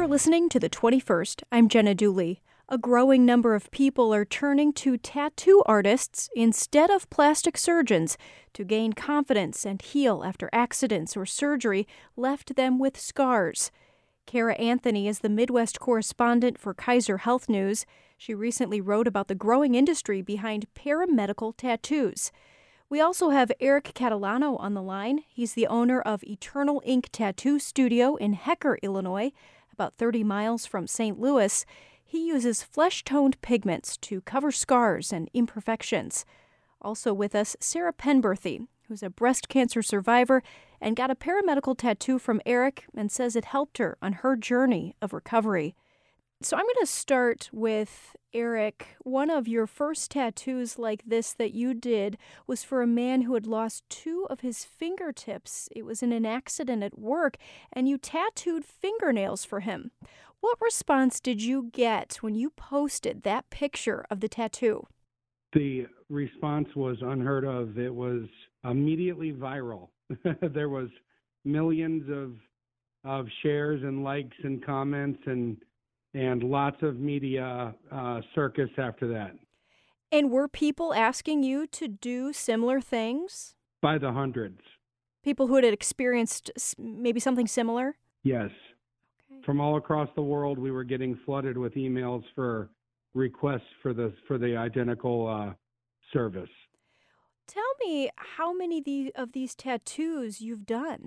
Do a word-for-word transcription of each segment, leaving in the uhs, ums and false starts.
You're listening to The twenty-first. I'm Jenna Dooley. A growing number of people are turning to tattoo artists instead of plastic surgeons to gain confidence and heal after accidents or surgery left them with scars. Kara Anthony is the Midwest correspondent for Kaiser Health News. She recently wrote about the growing industry behind paramedical tattoos. We also have Eric Catalano on the line. He's the owner of Eternal Ink Tattoo Studio in Hecker, Illinois, about thirty miles from Saint Louis. He uses flesh-toned pigments to cover scars and imperfections. Also with us, Sarah Penberthy, who's a breast cancer survivor and got a paramedical tattoo from Eric and says it helped her on her journey of recovery. So I'm going to start with Eric. One of your first tattoos like this that you did was for a man who had lost two of his fingertips. It was in an accident at work, and you tattooed fingernails for him. What response did you get when you posted that picture of the tattoo? The response was unheard of. It was immediately viral. There was millions of of shares and likes and comments and and lots of media uh, circus after that. And were people asking you to do similar things? By the hundreds. People who had experienced maybe something similar? Yes. Okay. From all across the world, we were getting flooded with emails for requests for the for the identical uh, service. Tell me how many of these, of these tattoos you've done.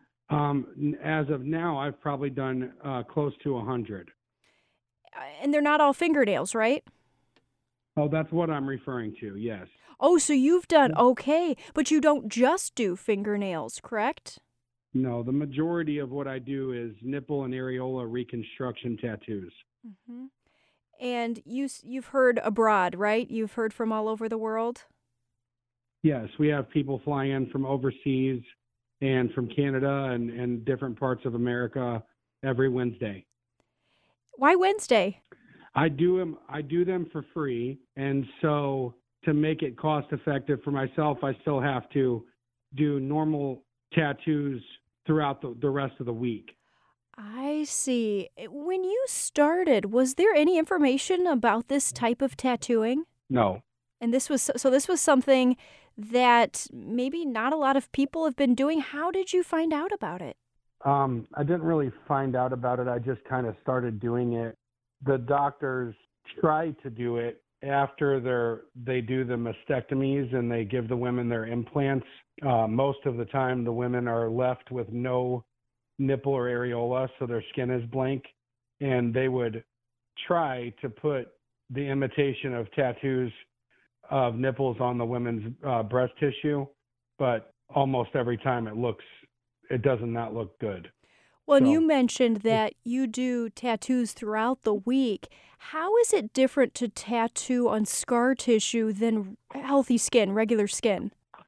Um, as of now, I've probably done uh, close to a hundred. And they're not all fingernails, right? Oh, that's what I'm referring to, yes. Oh, so you've done, okay, but you don't just do fingernails, correct? No, the majority of what I do is nipple and areola reconstruction tattoos. Mm-hmm. And you, you've heard abroad, right? You've heard from all over the world? Yes, we have people flying in from overseas and from Canada and, and different parts of America every Wednesday. Why Wednesday? I do them. I do them for free, and so to make it cost effective for myself, I still have to do normal tattoos throughout the, the rest of the week. I see. When you started, was there any information about this type of tattooing? No. And this was so this was something that maybe not a lot of people have been doing. How did you find out about it? Um, I didn't really find out about it. I just kind of started doing it. The doctors try to do it after they're, they do the mastectomies and they give the women their implants. Uh, most of the time, the women are left with no nipple or areola, so their skin is blank. And they would try to put the imitation of tattoos of nipples on the women's uh, breast tissue, but almost every time it looks it does not look good. Well, and so, you mentioned that you do tattoos throughout the week. How is it different to tattoo on scar tissue than healthy skin, regular skin?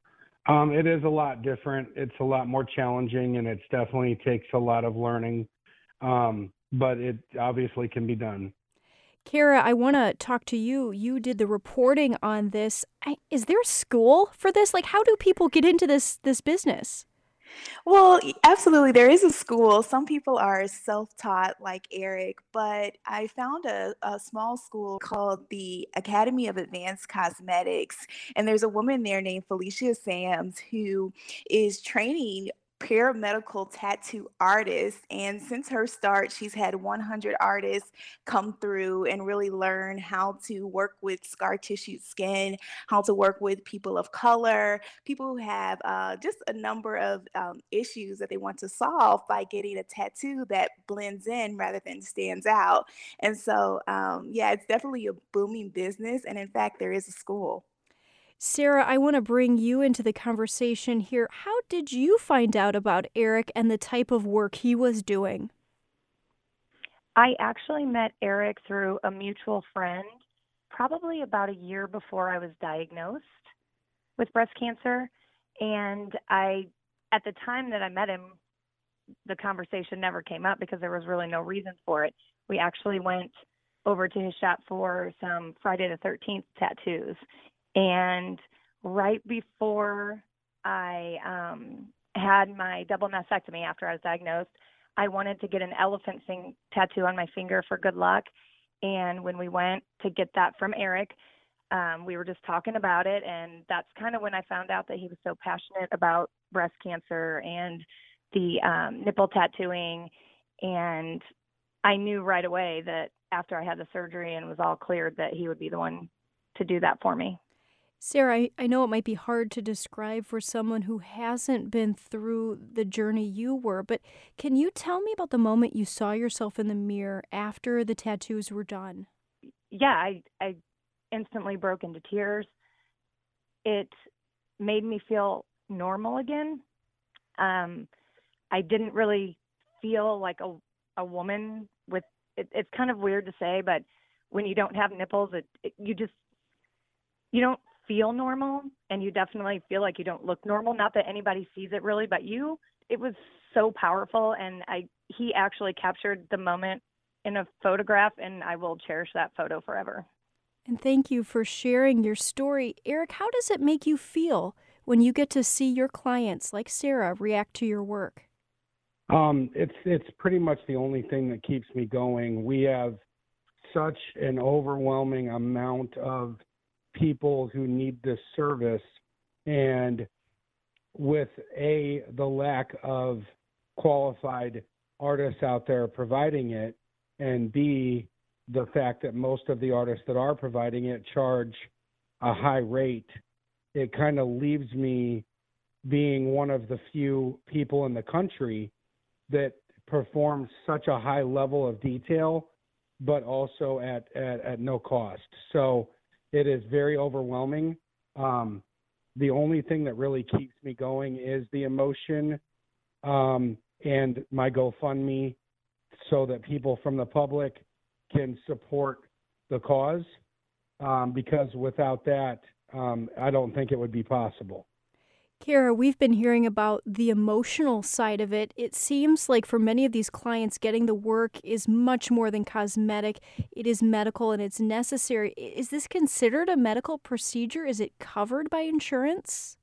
Um, it is a lot different. It's a lot more challenging, and it definitely takes a lot of learning, um, but it obviously can be done. Kara, I want to talk to you. You did the reporting on this. I, is there a school for this? Like, how do people get into this this business? Well, y- absolutely. There is a school. Some people are self-taught, like Eric, but I found a, a small school called the Academy of Advanced Cosmetics. And there's a woman there named Felicia Sams who is training paramedical tattoo artists. And since her start, she's had one hundred artists come through and really learn how to work with scar tissue skin, how to work with people of color, people who have uh, just a number of um, issues that they want to solve by getting a tattoo that blends in rather than stands out. And so, um, yeah, it's definitely a booming business. And in fact, there is a school. Sarah, I want to bring you into the conversation here. How did you find out about Eric and the type of work he was doing? I actually met Eric through a mutual friend probably about a year before I was diagnosed with breast cancer. And I, at the time that I met him, the conversation never came up because there was really no reason for it. We actually went over to his shop for some Friday the thirteenth tattoos. And right before I um, had my double mastectomy after I was diagnosed, I wanted to get an elephant sing tattoo on my finger for good luck. And when we went to get that from Eric, um, we were just talking about it. And that's kind of when I found out that he was so passionate about breast cancer and the um, nipple tattooing. And I knew right away that after I had the surgery and was all cleared that he would be the one to do that for me. Sarah, I, I know it might be hard to describe for someone who hasn't been through the journey you were, but can you tell me about the moment you saw yourself in the mirror after the tattoos were done? Yeah, I, I instantly broke into tears. It made me feel normal again. Um, I didn't really feel like a, a woman with, it, it's kind of weird to say, but when you don't have nipples, it, it you just, you don't feel normal, and you definitely feel like you don't look normal. Not that anybody sees it really, but you, it was so powerful. And I, he actually captured the moment in a photograph, and I will cherish that photo forever. And thank you for sharing your story. Eric, how does it make you feel when you get to see your clients like Sarah react to your work? Um, it's it's pretty much the only thing that keeps me going. We have such an overwhelming amount of people who need this service, and with a the lack of qualified artists out there providing it, and b the fact that most of the artists that are providing it charge a high rate, it kind of leaves me being one of the few people in the country that performs such a high level of detail, but also at, at, at no cost. So it is very overwhelming. Um, the only thing that really keeps me going is the emotion um, and my GoFundMe, so that people from the public can support the cause, um, because without that, um, I don't think it would be possible. Kara, we've been hearing about the emotional side of it. It seems like for many of these clients, getting the work is much more than cosmetic. It is medical and it's necessary. Is this considered a medical procedure? Is it covered by insurance?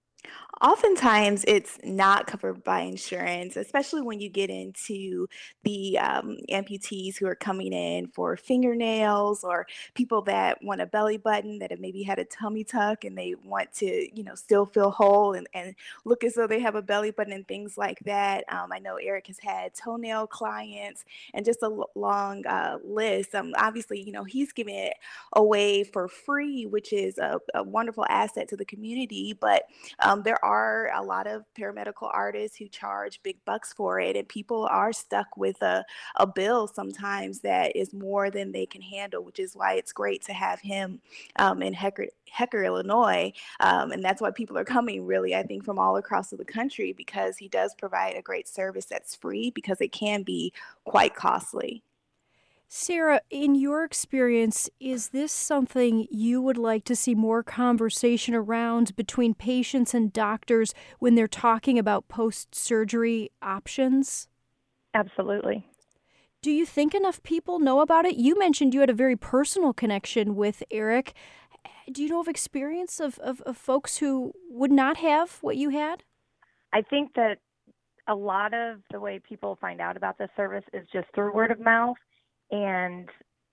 Oftentimes, it's not covered by insurance, especially when you get into the um, amputees who are coming in for fingernails, or people that want a belly button that have maybe had a tummy tuck and they want to, you know, still feel whole and, and look as though they have a belly button and things like that. Um, I know Eric has had toenail clients and just a l- long uh, list. Um, obviously, you know, he's giving it away for free, which is a, a wonderful asset to the community. But um, there are a lot of paramedical artists who charge big bucks for it, and people are stuck with a, a bill sometimes that is more than they can handle, which is why it's great to have him um, in Hecker, Hecker, Illinois. Um, and that's why people are coming, really, I think, from all across the country, because he does provide a great service that's free, because it can be quite costly. Sarah, in your experience, is this something you would like to see more conversation around between patients and doctors when they're talking about post-surgery options? Absolutely. Do you think enough people know about it? You mentioned you had a very personal connection with Eric. Do you know of experience of, of, of folks who would not have what you had? I think that a lot of the way people find out about this service is just through word of mouth. And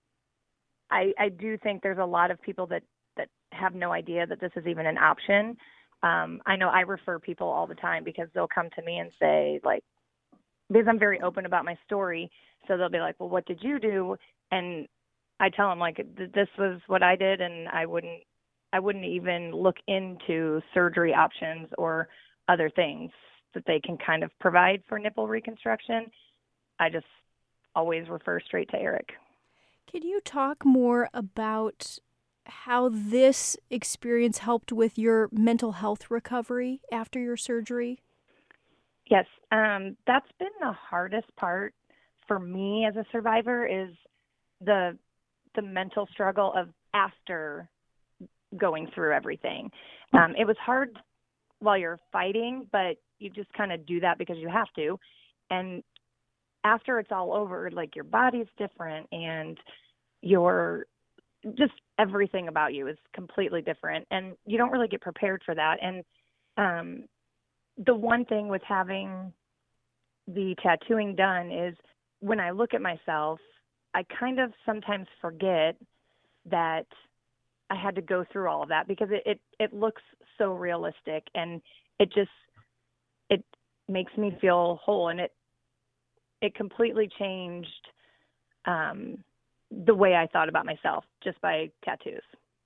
I, I do think there's a lot of people that, that have no idea that this is even an option. Um, I know I refer people all the time because they'll come to me and say, like, because I'm very open about my story. So they'll be like, well, what did you do? And I tell them, like, this was what I did, and I wouldn't, I wouldn't even look into surgery options or other things that they can kind of provide for nipple reconstruction. I just always refer straight to Eric. Can you talk more about how this experience helped with your mental health recovery after your surgery? Yes, um, that's been the hardest part for me as a survivor, is the the mental struggle of after going through everything. Um, it was hard while you're fighting, but you just kind of do that because you have to. And after it's all over, like, your body's different, and your just everything about you is completely different, and you don't really get prepared for that. And um, the one thing with having the tattooing done is when I look at myself, I kind of sometimes forget that I had to go through all of that because it, it, it looks so realistic, and it just, it makes me feel whole, and it, it completely changed um, the way I thought about myself just by tattoos.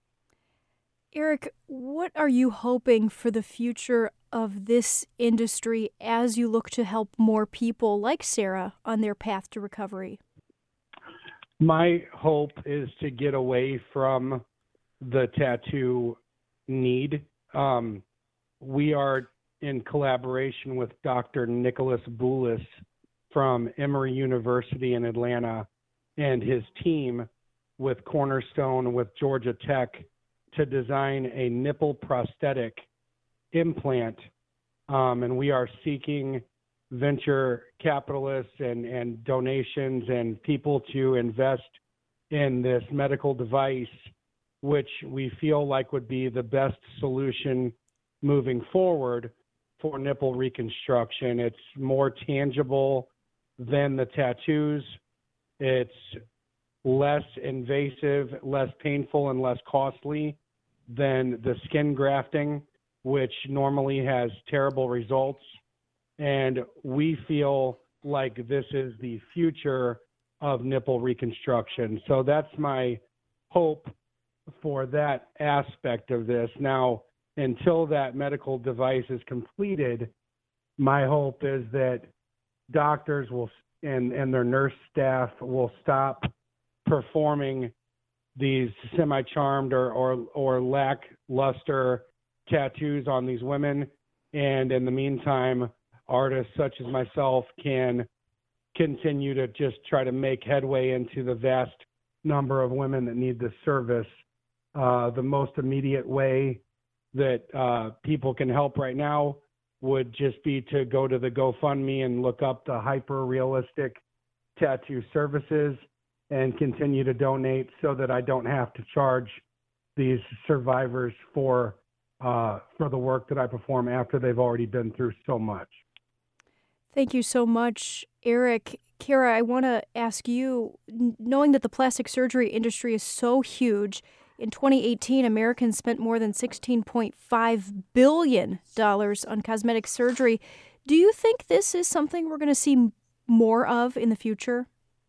Eric, what are you hoping for the future of this industry as you look to help more people like Sarah on their path to recovery? My hope is to get away from the tattoo need. Um, we are in collaboration with Doctor Nicholas Boulis from Emory University in Atlanta and his team with Cornerstone with Georgia Tech to design a nipple prosthetic implant. Um, and we are seeking venture capitalists and, and donations and people to invest in this medical device, which we feel like would be the best solution moving forward for nipple reconstruction. It's more tangible than the tattoos. It's less invasive, less painful, and less costly than the skin grafting, which normally has terrible results. And we feel like this is the future of nipple reconstruction. So that's my hope for that aspect of this. Now, until that medical device is completed, my hope is that doctors will and, and their nurse staff will stop performing these semi-charmed or, or, or lackluster tattoos on these women. And in the meantime, artists such as myself can continue to just try to make headway into the vast number of women that need this service. Uh, the most immediate way that uh, people can help right now would just be to go to the GoFundMe and look up the Hyper Realistic Tattoo Services and continue to donate so that I don't have to charge these survivors for uh, for the work that I perform after they've already been through so much. Thank you so much, Eric. Kara, I want to ask you, knowing that the plastic surgery industry is so huge, in twenty eighteen, Americans spent more than sixteen point five billion dollars on cosmetic surgery. Do you think this is something we're going to see more of in the future?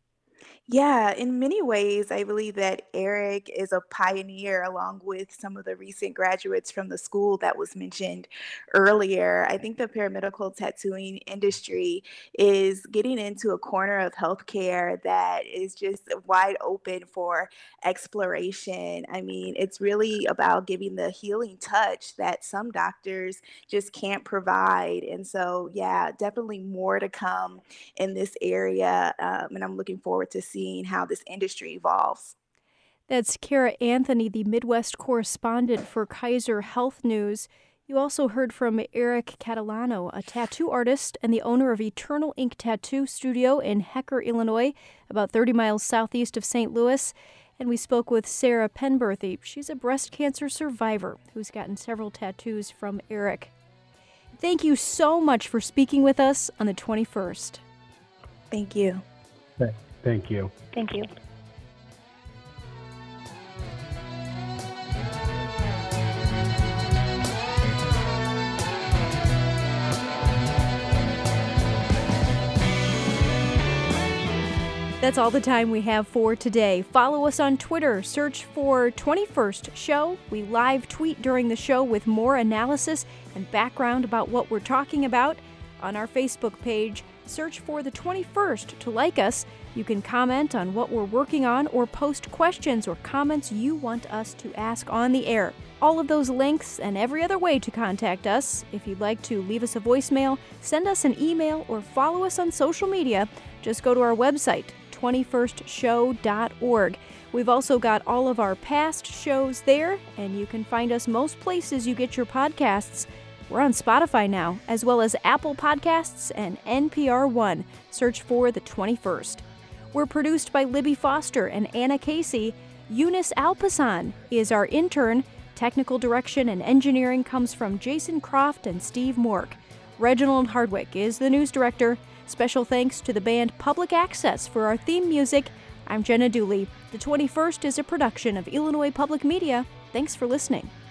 Yeah, in many ways, I believe that Eric is a pioneer along with some of the recent graduates from the school that was mentioned earlier. I think the paramedical tattooing industry is getting into a corner of healthcare that is just wide open for exploration. I mean, it's really about giving the healing touch that some doctors just can't provide. And so, yeah, definitely more to come in this area. Um, and I'm looking forward to seeing how this industry evolves. That's Kara Anthony, the Midwest correspondent for Kaiser Health News. You also heard from Eric Catalano, a tattoo artist and the owner of Eternal Ink Tattoo Studio in Hecker, Illinois, about thirty miles southeast of Saint Louis. And we spoke with Sarah Penberthy. She's a breast cancer survivor who's gotten several tattoos from Eric. Thank you so much for speaking with us on the twenty-first. Thank you. Thank you. Thank you. That's all the time we have for today. Follow us on Twitter. Search for twenty-first Show. We live tweet during the show with more analysis and background about what we're talking about. On our Facebook page, search for the twenty-first to like us. You can comment on what we're working on or post questions or comments you want us to ask on the air. All of those links and every other way to contact us. If you'd like to leave us a voicemail, send us an email, or follow us on social media, just go to our website, twenty-first show dot org. We've also got all of our past shows there, and you can find us most places you get your podcasts. We're on Spotify now, as well as Apple Podcasts and N P R One. Search for the twenty-first. We're produced by Libby Foster and Anna Casey. Eunice Alpasan is our intern. Technical direction and engineering comes from Jason Croft and Steve Mork. Reginald Hardwick is the news director. Special thanks to the band Public Access for our theme music. I'm Jenna Dooley. The twenty-first is a production of Illinois Public Media. Thanks for listening.